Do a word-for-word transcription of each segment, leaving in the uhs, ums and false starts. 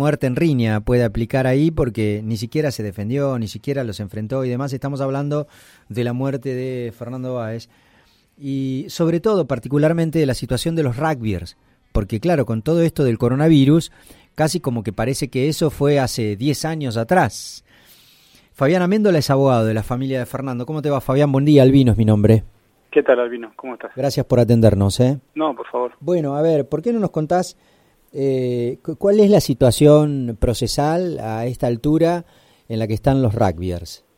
muerte en riña puede aplicar ahí porque ni siquiera se defendió, ni siquiera los enfrentó y demás. Estamos hablando de la muerte de Fernando Báez y sobre todo, particularmente, de la situación de los rugbyers, porque claro, con todo esto del coronavirus, casi como que parece que eso fue hace diez años atrás. Fabián Améndola es abogado de la familia de Fernando. ¿Cómo te va, Fabián? Buen día, Albino es mi nombre. ¿Qué tal, Albino? ¿Cómo estás? Gracias por atendernos, ¿eh? No, por favor. Bueno, a ver, ¿por qué no nos contás eh, cuál es la situación procesal a esta altura en la que están los rugbyers?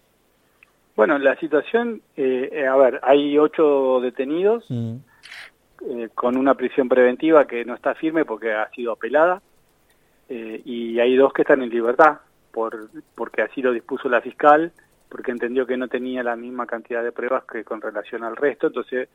Bueno, la situación, eh, a ver, hay ocho detenidos mm. eh, con una prisión preventiva que no está firme porque ha sido apelada eh, y hay dos que están en libertad por porque así lo dispuso la fiscal, porque entendió que no tenía la misma cantidad de pruebas que con relación al resto, entonces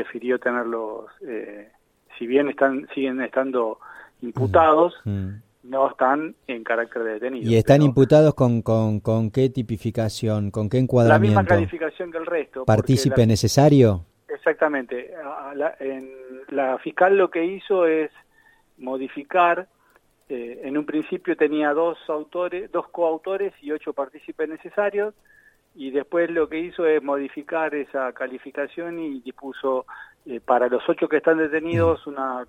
prefirió tenerlos, eh, si bien están siguen estando imputados, mm. no están en carácter de detenidos. ¿Y están pero, imputados con, con, con qué tipificación, con qué encuadramiento? La misma calificación que el resto. ¿Partícipe la, necesario? Exactamente. La, en, la fiscal lo que hizo es modificar. Eh, en un principio tenía dos autores, dos coautores y ocho partícipes necesarios, y después lo que hizo es modificar esa calificación y dispuso eh, para los ocho que están detenidos mm. una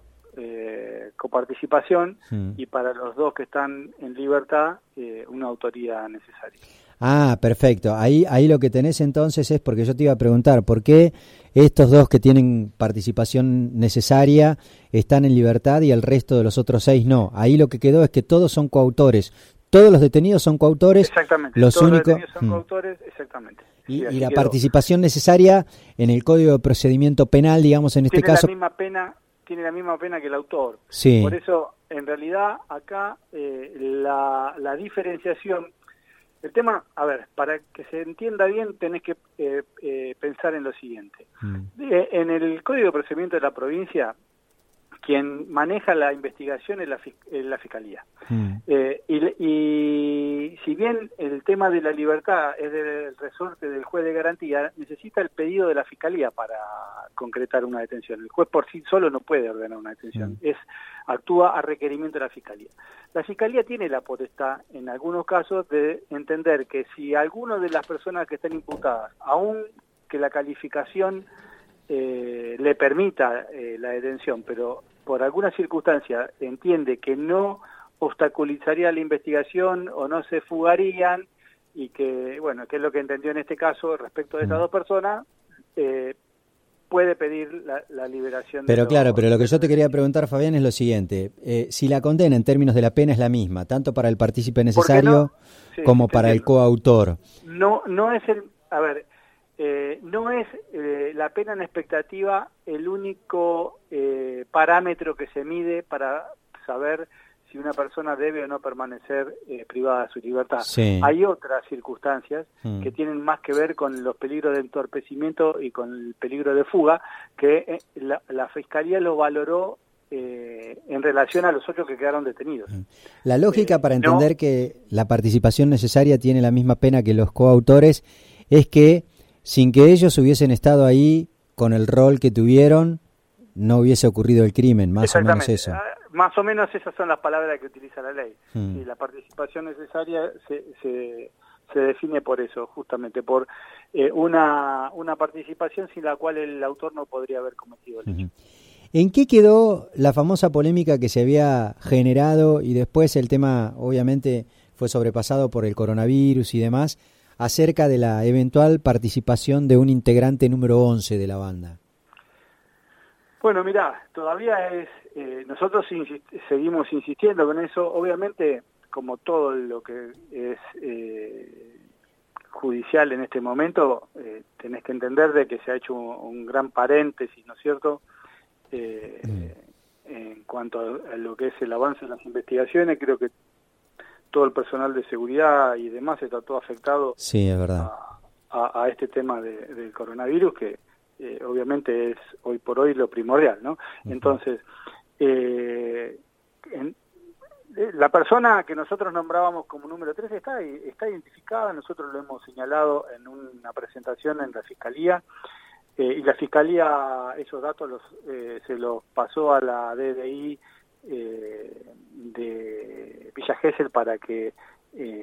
eh, coparticipación mm. y para los dos que están en libertad eh, una autoría necesaria. Ah, perfecto. Ahí, ahí lo que tenés entonces es, porque yo te iba a preguntar, ¿por qué estos dos que tienen participación necesaria están en libertad y el resto de los otros seis no? Ahí lo que quedó es que todos son coautores. Todos los detenidos son coautores. Exactamente. Los todos únicos... los detenidos son hmm. coautores, exactamente. Y, sí, y la quedó. participación necesaria en el Código de Procedimiento Penal, digamos, en este tiene caso... La misma pena, tiene la misma pena que el autor. Sí. Por eso, en realidad, acá eh, la, la diferenciación... El tema, a ver, para que se entienda bien tenés que eh, eh, pensar en lo siguiente. Mm. Eh, en el Código de Procedimiento de la provincia, quien maneja la investigación es la, es la Fiscalía. Mm. Eh, y, y si bien el tema de la libertad es del resorte del juez de garantía, necesita el pedido de la Fiscalía para concretar una detención. El juez por sí solo no puede ordenar una detención, mm. es actúa a requerimiento de la Fiscalía. La Fiscalía tiene la potestad, en algunos casos, de entender que si alguno de las personas que están imputadas, aun que la calificación eh, le permita eh, la detención, pero por alguna circunstancia entiende que no obstaculizaría la investigación o no se fugarían, y que, bueno, que es lo que entendió en este caso respecto de estas dos personas, eh, puede pedir la, la liberación. Pero de claro, los, pero lo que yo te quería preguntar, Fabián, es lo siguiente. Eh, si la condena en términos de la pena es la misma, tanto para el partícipe necesario no? sí, como para entiendo. el coautor. No, no es el... A ver, eh, no es eh, la pena en expectativa el único eh, parámetro que se mide para saber si una persona debe o no permanecer eh, privada de su libertad. Sí. Hay otras circunstancias mm. que tienen más que ver con los peligros de entorpecimiento y con el peligro de fuga, que eh, la, la Fiscalía lo valoró eh, en relación a los otros que quedaron detenidos. La lógica eh, para entender no, que la participación necesaria tiene la misma pena que los coautores es que sin que ellos hubiesen estado ahí con el rol que tuvieron, no hubiese ocurrido el crimen, más o menos eso. Más o menos esas son las palabras que utiliza la ley. Mm. Sí, la participación necesaria se, se, se define por eso, justamente, por eh, una, una participación sin la cual el autor no podría haber cometido el hecho. Uh-huh. ¿En qué quedó la famosa polémica que se había generado y después el tema, obviamente, fue sobrepasado por el coronavirus y demás, acerca de la eventual participación de un integrante número once de la banda? Bueno, mirá, todavía es... Eh, nosotros insist- seguimos insistiendo con eso. Obviamente, como todo lo que es eh, judicial en este momento, eh, tenés que entender de que se ha hecho un, un gran paréntesis, ¿no es cierto?, eh, mm. en cuanto a, a lo que es el avance de las investigaciones. Creo que todo el personal de seguridad y demás está todo afectado. Sí, es verdad. A, a, a este tema de, del coronavirus, que eh, obviamente es hoy por hoy lo primordial, ¿no? Uh-huh. Entonces, eh, en, eh, la persona que nosotros nombrábamos como número tres está, está identificada, nosotros lo hemos señalado en una presentación en la Fiscalía, eh, y la Fiscalía esos datos los, eh, se los pasó a la D D I eh, de Villa Gesell para que eh,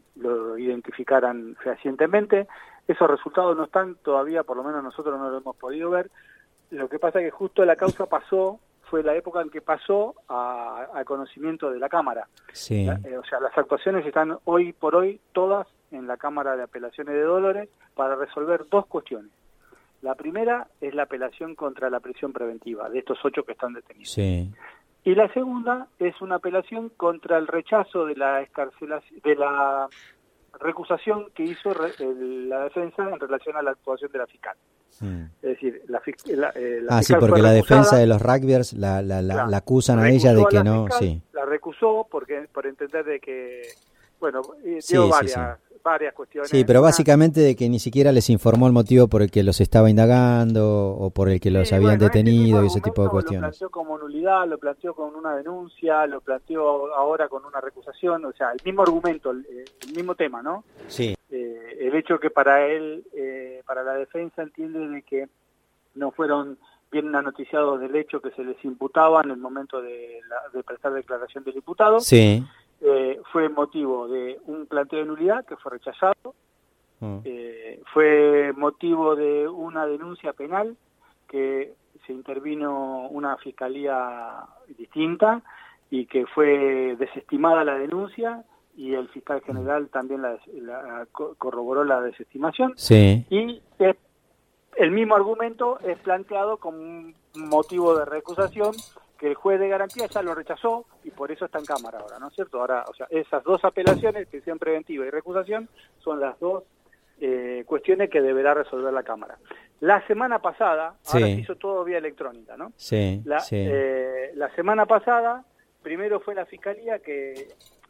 lo identificaran fehacientemente. Esos resultados no están todavía, por lo menos nosotros no lo hemos podido ver. Lo que pasa es que justo la causa pasó, fue la época en que pasó a, a conocimiento de la Cámara. Sí. La, eh, o sea, las actuaciones están hoy por hoy todas en la Cámara de Apelaciones de Dolores para resolver dos cuestiones. La primera es la apelación contra la prisión preventiva de estos ocho que están detenidos. Sí. Y la segunda es una apelación contra el rechazo de la escarcelación, de la recusación que hizo re, el, la defensa en relación a la actuación de la fiscal. Mm. Es decir, la, la, eh, la ah, sí, porque la defensa de los rugbyers la, la, la, claro, la acusan a ella de que no, fiscal, sí. La recusó porque por entender de que, bueno, dio sí, varias, sí, sí. varias cuestiones. Sí, pero básicamente de que ni siquiera les informó el motivo por el que los estaba indagando o por el que los sí, habían bueno, detenido y ese tipo de cuestiones. Lo planteó como nulidad, lo planteó con una denuncia, lo planteó ahora con una recusación, o sea, el mismo argumento, el, el mismo tema, ¿no? Sí. Eh, el hecho que para él, eh, para la defensa entiende de que no fueron bien anoticiados del hecho que se les imputaba en el momento de, la, de prestar declaración del imputado. Sí. Eh, fue motivo de un planteo de nulidad que fue rechazado, mm. eh, fue motivo de una denuncia penal que se intervino una fiscalía distinta y que fue desestimada la denuncia y el fiscal general también la, la corroboró la desestimación. Sí. Y es, el mismo argumento es planteado como un motivo de recusación que el juez de garantía ya lo rechazó y por eso está en Cámara ahora, ¿no es cierto? Ahora, o sea, esas dos apelaciones, prisión preventiva y recusación, son las dos eh, cuestiones que deberá resolver la Cámara. La semana pasada, sí. ahora se hizo todo vía electrónica, ¿no? Sí, la, sí. Eh, la semana pasada, primero fue la Fiscalía que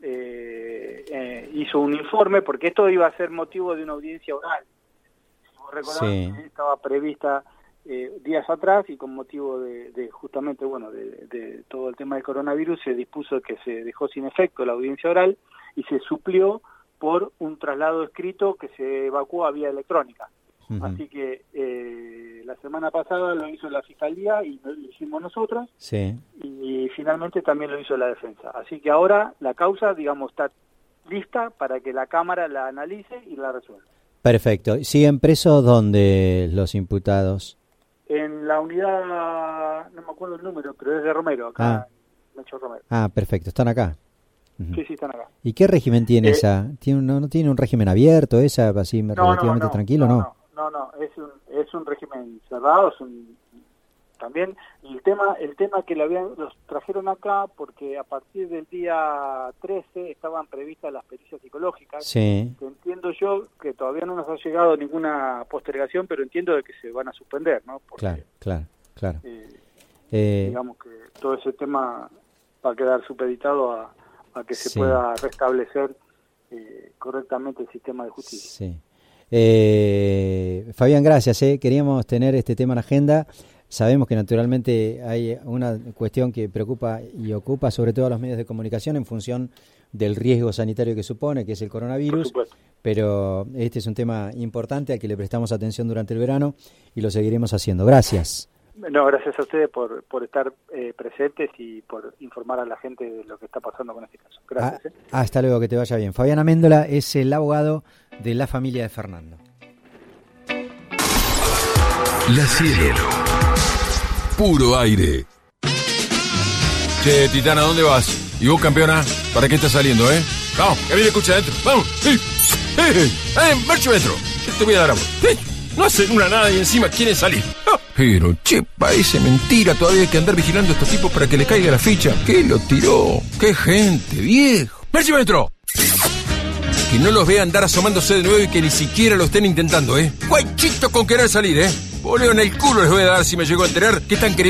eh, eh, hizo un informe, porque esto iba a ser motivo de una audiencia oral. Si vos recordás, sí. estaba prevista Eh, días atrás y con motivo de, de justamente, bueno, de, de todo el tema del coronavirus se dispuso que se dejó sin efecto la audiencia oral y se suplió por un traslado escrito que se evacuó a vía electrónica. Uh-huh. Así que eh, la semana pasada lo hizo la Fiscalía y lo hicimos nosotros sí. y finalmente también lo hizo la defensa. Así que ahora la causa, digamos, está lista para que la Cámara la analice y la resuelva. Perfecto. ¿Siguen presos dónde los imputados? En la unidad, no me acuerdo el número, pero es de Romero, acá ah. en Mecho Romero. Ah, perfecto, están acá. Uh-huh. Sí, sí, están acá. ¿Y qué régimen tiene eh, esa? ¿Tiene un, no, ¿No tiene un régimen abierto esa, así no, relativamente no, no, tranquilo, no? No, no, no, no, es un, es un régimen cerrado, es un, también el tema el tema que le habían, los trajeron acá porque a partir del día trece estaban previstas las pericias psicológicas. Sí. Que entiendo yo que todavía no nos ha llegado ninguna postergación, pero entiendo de que se van a suspender, ¿no? Porque, claro, claro, claro. Eh, eh, digamos que todo ese tema va a quedar supeditado a, a que se sí. pueda restablecer eh, correctamente el sistema de justicia. Sí. Eh, Fabián, gracias. Eh. Queríamos tener este tema en agenda. Sabemos que naturalmente hay una cuestión que preocupa y ocupa sobre todo a los medios de comunicación en función del riesgo sanitario que supone, que es el coronavirus, pero este es un tema importante al que le prestamos atención durante el verano y lo seguiremos haciendo. Gracias. No, gracias a ustedes por, por estar eh, presentes y por informar a la gente de lo que está pasando con este caso. Gracias. Ah, eh. Hasta luego, que te vaya bien. Fabián Améndola es el abogado de la familia de Fernando. La Cielo. Puro aire. Che, Titana, ¿dónde vas? ¿Y vos, campeona? ¿Para qué estás saliendo, eh? Vamos, que viene escucha adentro. Vamos. ¡Eh! ¡Eh! ¡Eh! ¡Marcho metro! Yo te voy a dar a vos. ¡Eh! No hacen una nada y encima quieren salir. ¡Ah! Pero, che, parece mentira. Todavía hay que andar vigilando a estos tipos para que le caiga la ficha. ¿Qué lo tiró? ¡Qué gente, viejo! ¡Marcho metro! Que no los vea andar asomándose de nuevo y que ni siquiera lo estén intentando, ¿eh? ¡Guaychito con querer salir, eh! Boleo en el culo les voy a dar si me llego a enterar que están queriendo.